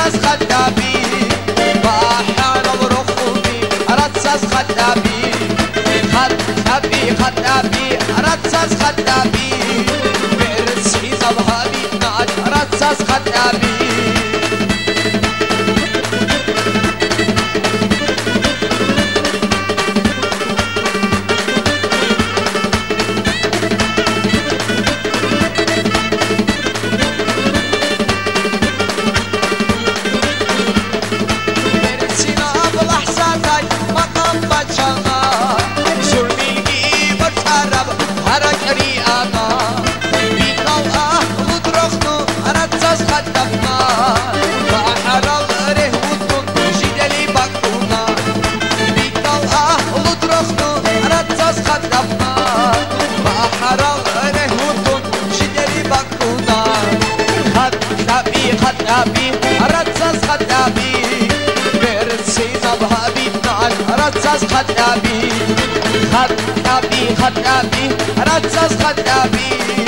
رصاص خدامي وأحيانا برخومي رصاص خدامي خدامي رصاص خدامي برسي صبهابي نعد رصاص خدامي خدامي رصاص خدامي برسي صبهابي نعد رصاص خدامي خدامي رصاص خدامي